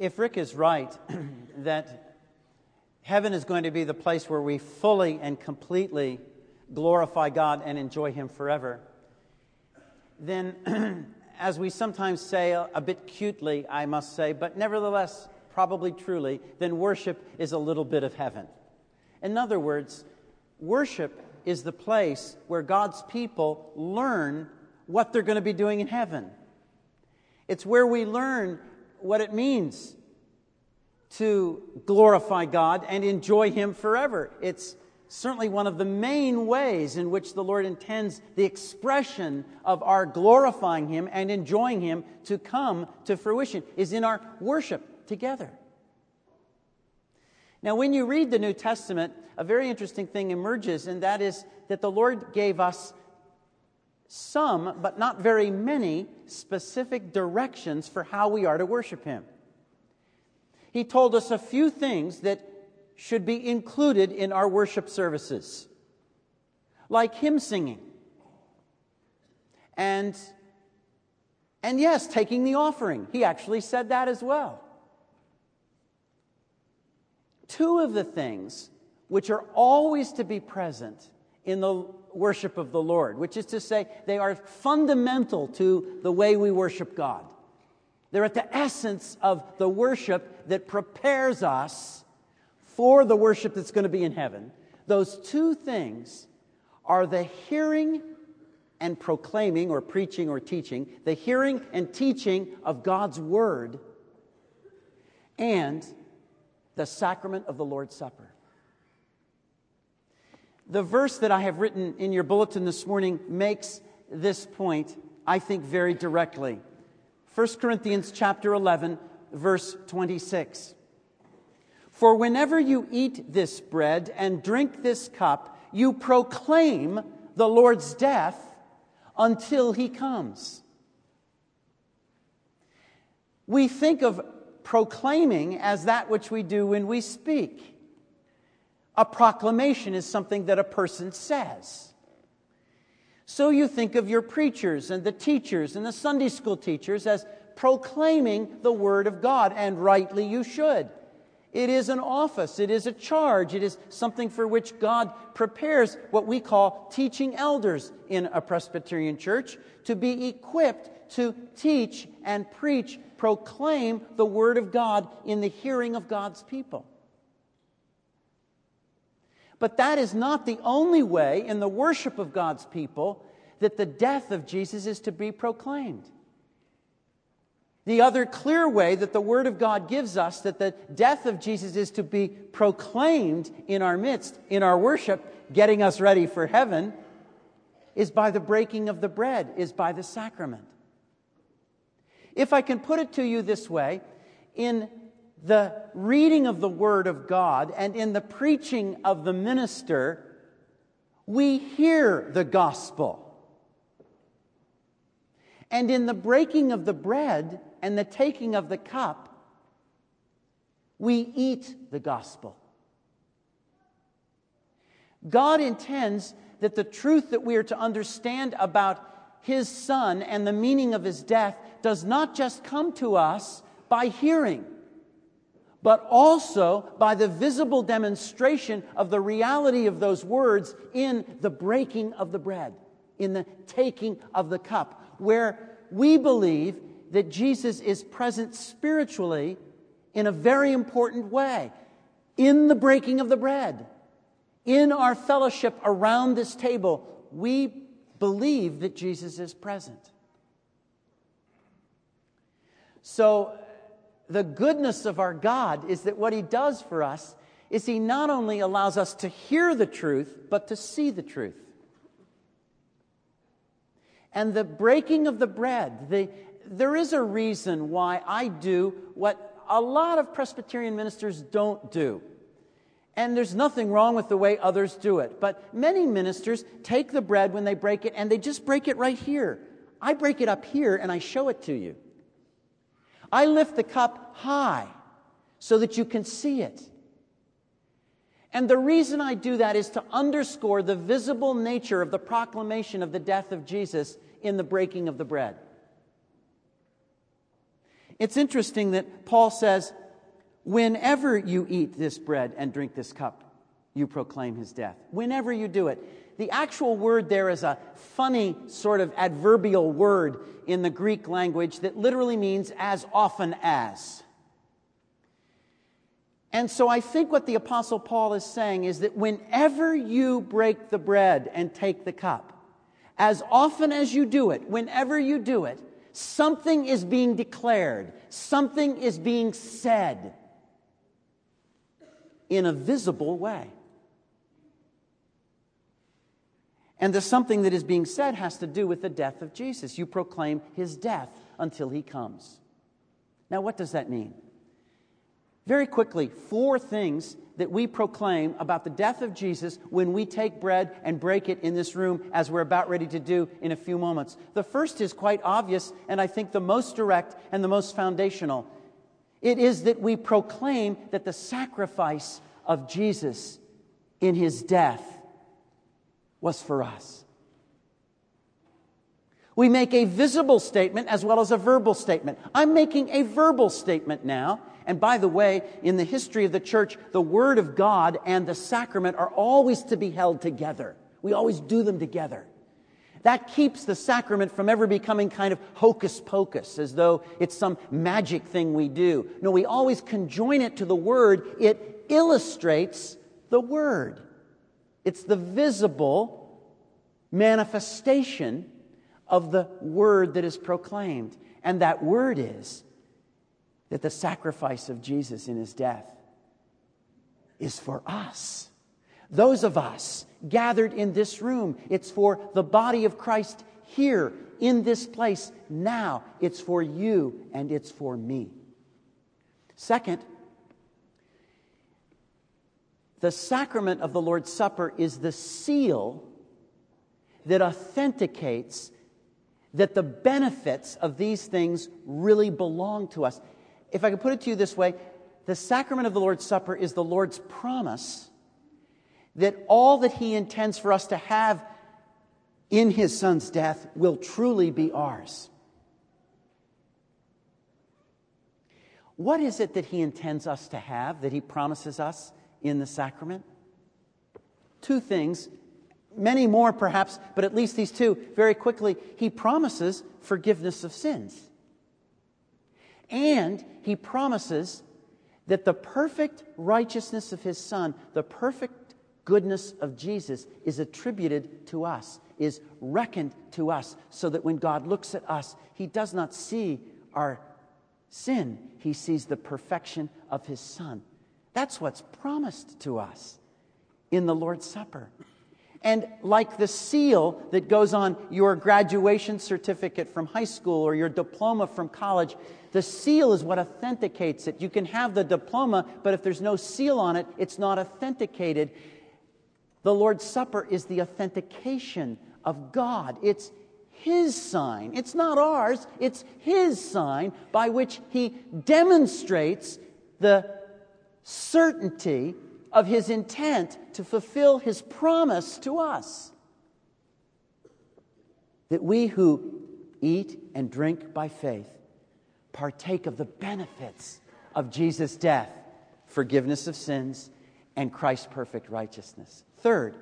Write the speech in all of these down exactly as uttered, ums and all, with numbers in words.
If Rick is right that heaven is going to be the place where we fully and completely glorify God and enjoy Him forever, then, as we sometimes say, a, a bit cutely, I must say, but nevertheless, probably truly, then worship is a little bit of heaven. In other words, worship is the place where God's people learn what they're going to be doing in heaven. It's where we learn what it means to glorify God and enjoy Him forever. It's certainly one of the main ways in which the Lord intends the expression of our glorifying Him and enjoying Him to come to fruition, is in our worship together. Now, when you read the New Testament, a very interesting thing emerges, and that is that the Lord gave us some, but not very many, specific directions for how we are to worship Him. He told us a few things that should be included in our worship services, like hymn singing, and, and yes, taking the offering. He actually said that as well. Two of the things which are always to be present in the worship of the Lord, which is to say, they are fundamental to the way we worship God. They're at the essence of the worship that prepares us for the worship that's going to be in heaven. Those two things are the hearing and proclaiming, or preaching or teaching, the hearing and teaching of God's Word, and the sacrament of the Lord's Supper. The verse that I have written in your bulletin this morning makes this point, I think, very directly. First Corinthians chapter eleven, verse twenty-six. For whenever you eat this bread and drink this cup, you proclaim the Lord's death until He comes. We think of proclaiming as that which we do when we speak. A proclamation is something that a person says. So you think of your preachers and the teachers and the Sunday school teachers as proclaiming the Word of God, and rightly you should. It is an office, it is a charge, it is something for which God prepares what we call teaching elders in a Presbyterian church to be equipped to teach and preach, proclaim the Word of God in the hearing of God's people. But that is not the only way in the worship of God's people that the death of Jesus is to be proclaimed. The other clear way that the Word of God gives us that the death of Jesus is to be proclaimed in our midst, in our worship, getting us ready for heaven, is by the breaking of the bread, is by the sacrament. If I can put it to you this way, in the reading of the Word of God and in the preaching of the minister, we hear the gospel. And in the breaking of the bread and the taking of the cup, we eat the gospel. God intends that the truth that we are to understand about His Son and the meaning of His death does not just come to us by hearing, but also by the visible demonstration of the reality of those words in the breaking of the bread, in the taking of the cup, where we believe that Jesus is present spiritually in a very important way, in the breaking of the bread. In our fellowship around this table, we believe that Jesus is present. So, the goodness of our God is that what He does for us is He not only allows us to hear the truth, but to see the truth. And the breaking of the bread, the, there is a reason why I do what a lot of Presbyterian ministers don't do. And there's nothing wrong with the way others do it. But many ministers take the bread when they break it, and they just break it right here. I break it up here, and I show it to you. I lift the cup high so that you can see it. And the reason I do that is to underscore the visible nature of the proclamation of the death of Jesus in the breaking of the bread. It's interesting that Paul says, whenever you eat this bread and drink this cup, you proclaim his death. Whenever you do it. The actual word there is a funny sort of adverbial word in the Greek language that literally means as often as. And so I think what the Apostle Paul is saying is that whenever you break the bread and take the cup, as often as you do it, whenever you do it, something is being declared, something is being said in a visible way. And the something that is being said has to do with the death of Jesus. You proclaim his death until he comes. Now, what does that mean? Very quickly, four things that we proclaim about the death of Jesus when we take bread and break it in this room, as we're about ready to do in a few moments. The first is quite obvious, and I think the most direct and the most foundational. It is that we proclaim that the sacrifice of Jesus in his death was for us. We make a visible statement as well as a verbal statement. I'm making a verbal statement now. And by the way, in the history of the church, the Word of God and the sacrament are always to be held together. We always do them together. That keeps the sacrament from ever becoming kind of hocus pocus, as though it's some magic thing we do. No, we always conjoin it to the Word. It illustrates the Word. It's the visible manifestation of the Word that is proclaimed. And that Word is that the sacrifice of Jesus in his death is for us. Those of us gathered in this room, it's for the body of Christ here in this place now. It's for you and it's for me. Second, the sacrament of the Lord's Supper is the seal that authenticates that the benefits of these things really belong to us. If I could put it to you this way, the sacrament of the Lord's Supper is the Lord's promise that all that he intends for us to have in his Son's death will truly be ours. What is it that he intends us to have, that he promises us in the sacrament? Two things, many more perhaps, but at least these two. Very quickly, he promises forgiveness of sins. And he promises that the perfect righteousness of his Son, the perfect goodness of Jesus, is attributed to us, is reckoned to us, so that when God looks at us, he does not see our sin. He sees the perfection of his Son. That's what's promised to us in the Lord's Supper. And like the seal that goes on your graduation certificate from high school or your diploma from college, the seal is what authenticates it. You can have the diploma, but if there's no seal on it, it's not authenticated. The Lord's Supper is the authentication of God. It's his sign. It's not ours. It's his sign by which he demonstrates the certainty of his intent to fulfill his promise to us. That we who eat and drink by faith partake of the benefits of Jesus' death, forgiveness of sins, and Christ's perfect righteousness. Third,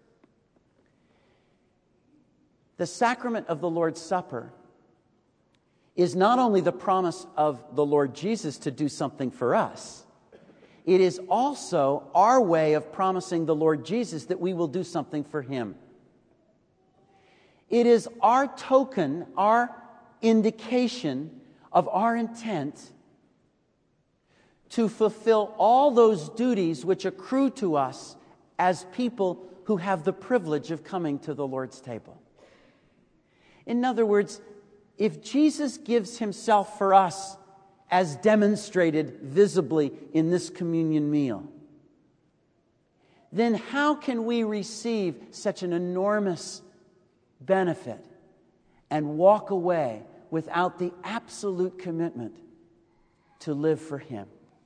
the sacrament of the Lord's Supper is not only the promise of the Lord Jesus to do something for us, it is also our way of promising the Lord Jesus that we will do something for him. It is our token, our indication of our intent to fulfill all those duties which accrue to us as people who have the privilege of coming to the Lord's table. In other words, if Jesus gives himself for us as demonstrated visibly in this communion meal, then how can we receive such an enormous benefit and walk away without the absolute commitment to live for him?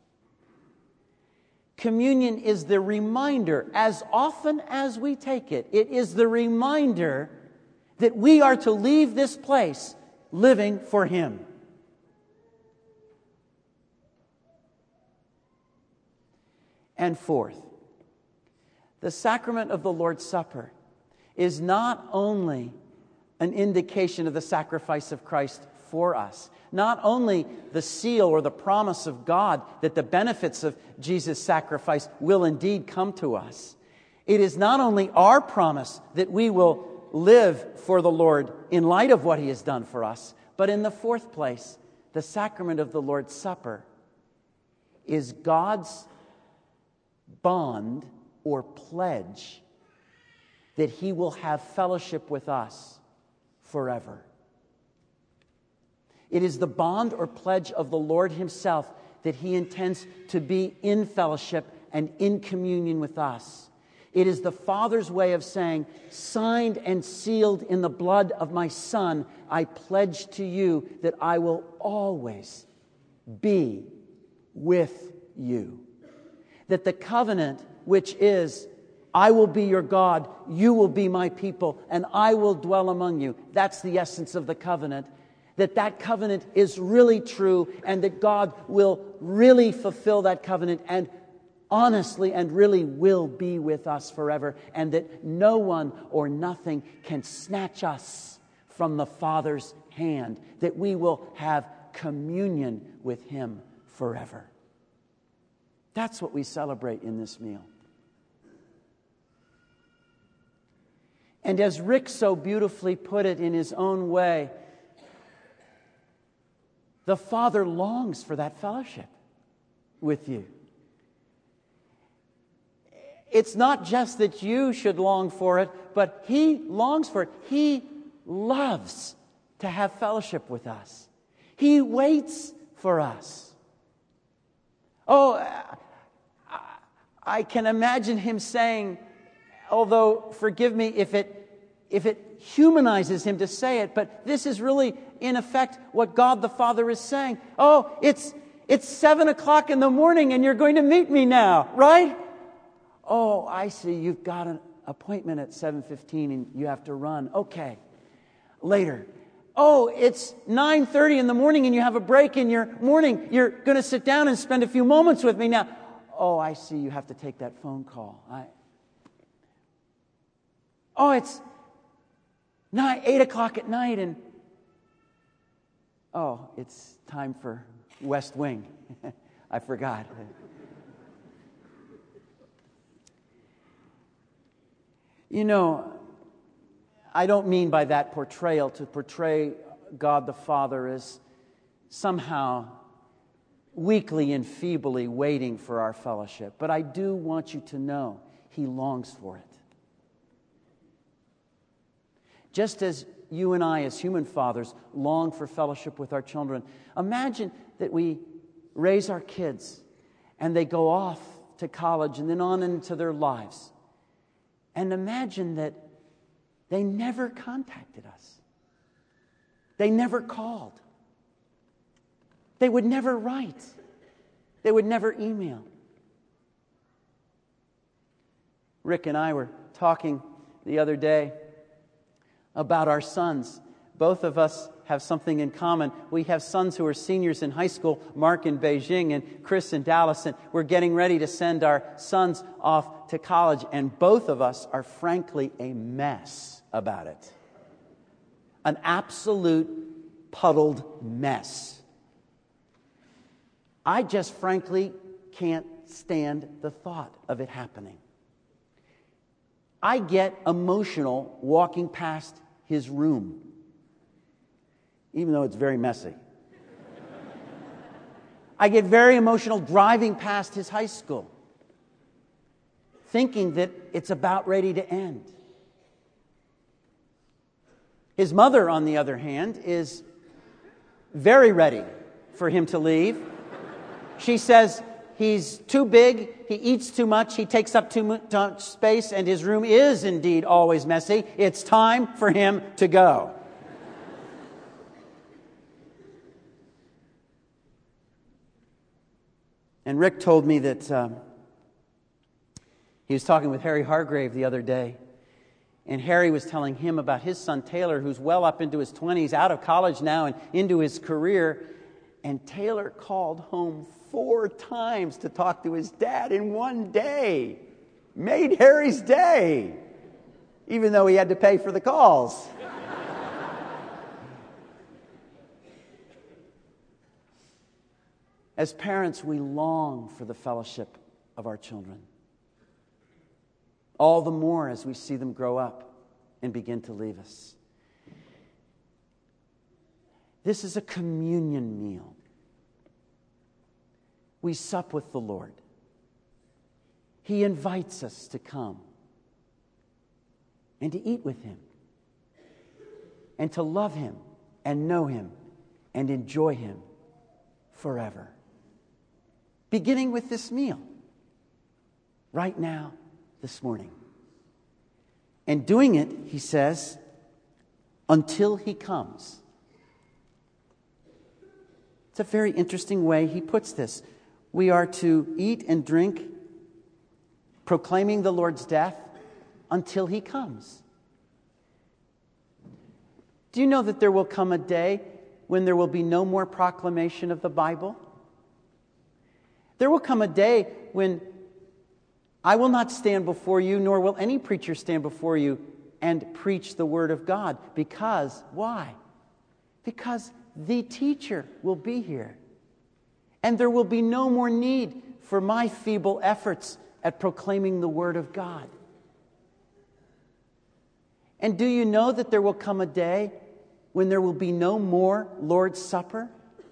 Communion is the reminder, as often as we take it, it is the reminder that we are to leave this place living for him. And fourth, the sacrament of the Lord's Supper is not only an indication of the sacrifice of Christ for us, not only the seal or the promise of God that the benefits of Jesus' sacrifice will indeed come to us. It is not only our promise that we will live for the Lord in light of what He has done for us, but in the fourth place, the sacrament of the Lord's Supper is God's bond or pledge that He will have fellowship with us forever. It is the bond or pledge of the Lord Himself that He intends to be in fellowship and in communion with us. It is the Father's way of saying, signed and sealed in the blood of my Son, I pledge to you that I will always be with you. That the covenant, which is, I will be your God, you will be my people, and I will dwell among you. That's the essence of the covenant. That that covenant is really true, and that God will really fulfill that covenant and honestly and really will be with us forever, and that no one or nothing can snatch us from the Father's hand, that we will have communion with Him forever. That's what we celebrate in this meal. And as Rick so beautifully put it in his own way, the Father longs for that fellowship with you. It's not just that you should long for it, but He longs for it. He loves to have fellowship with us. He waits for us. Oh, I can imagine Him saying, although forgive me if it if it humanizes Him to say it, but this is really in effect what God the Father is saying. Oh, it's it's seven o'clock in the morning and you're going to meet me now, right? Oh, I see. You've got an appointment at seven fifteen and you have to run. Okay. Later. Oh, it's nine thirty in the morning and you have a break in your morning. You're going to sit down and spend a few moments with me now. Oh, I see. You have to take that phone call. I... Oh, it's nine, eight o'clock at night and... Oh, it's time for West Wing. I forgot. You know, I don't mean by that portrayal to portray God the Father as somehow weakly and feebly waiting for our fellowship. But I do want you to know He longs for it. Just as you and I as human fathers long for fellowship with our children, imagine that we raise our kids and they go off to college and then on into their lives. And imagine that they never contacted us. They never called. They would never write. They would never email. Rick and I were talking the other day about our sons. Both of us have something in common. We have sons who are seniors in high school, Mark in Beijing and Chris in Dallas, and we're getting ready to send our sons off to college, and both of us are frankly a mess about it. An absolute puddled mess. I just frankly can't stand the thought of it happening. I get emotional walking past his room, even though it's very messy. I get very emotional driving past his high school, thinking that it's about ready to end. His mother, on the other hand, is very ready for him to leave. She says he's too big, he eats too much, he takes up too much space, and his room is indeed always messy. It's time for him to go. And Rick told me that um, he was talking with Harry Hargrave the other day, and Harry was telling him about his son Taylor, who's well up into his twenties, out of college now and into his career. And Taylor called home four times to talk to his dad in one day. Made Harry's day, even though he had to pay for the calls. As parents, we long for the fellowship of our children. All the more as we see them grow up and begin to leave us. This is a communion meal. We sup with the Lord. He invites us to come and to eat with Him and to love Him and know Him and enjoy Him forever. Beginning with this meal, right now, this morning. And doing it, he says, until He comes. It's a very interesting way he puts this. We are to eat and drink, proclaiming the Lord's death until He comes. Do you know that there will come a day when there will be no more proclamation of the Bible? There will come a day when I will not stand before you, nor will any preacher stand before you and preach the Word of God. Because, why? Because the teacher will be here. And there will be no more need for my feeble efforts at proclaiming the Word of God. And do you know that there will come a day when there will be no more Lord's Supper?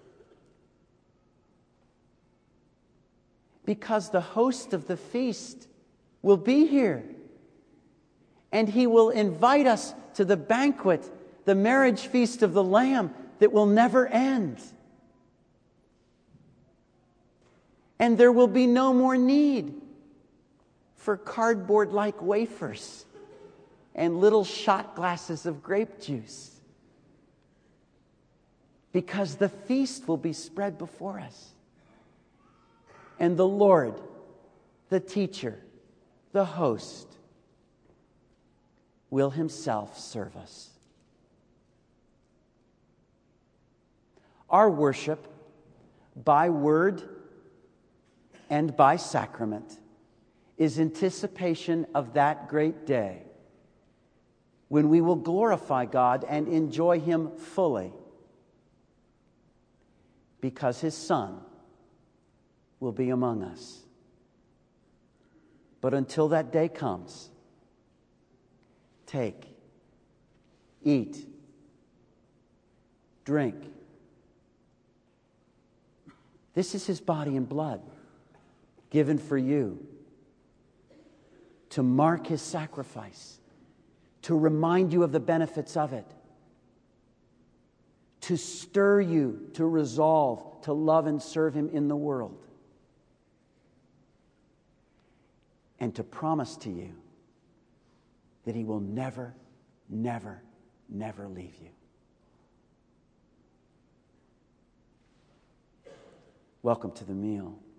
Because the host of the feast will be here. And He will invite us to the banquet, the marriage feast of the Lamb that will never end. And there will be no more need for cardboard-like wafers and little shot glasses of grape juice. Because the feast will be spread before us. And the Lord, the teacher, the host, will Himself serve us. Our worship, by word and by sacrament, is anticipation of that great day when we will glorify God and enjoy Him fully, because His Son will be among us. But until that day comes, take, eat, drink. This is His body and blood given for you to mark His sacrifice, to remind you of the benefits of it, to stir you to resolve to love and serve Him in the world, and to promise to you that He will never, never, never leave you. Welcome to the meal.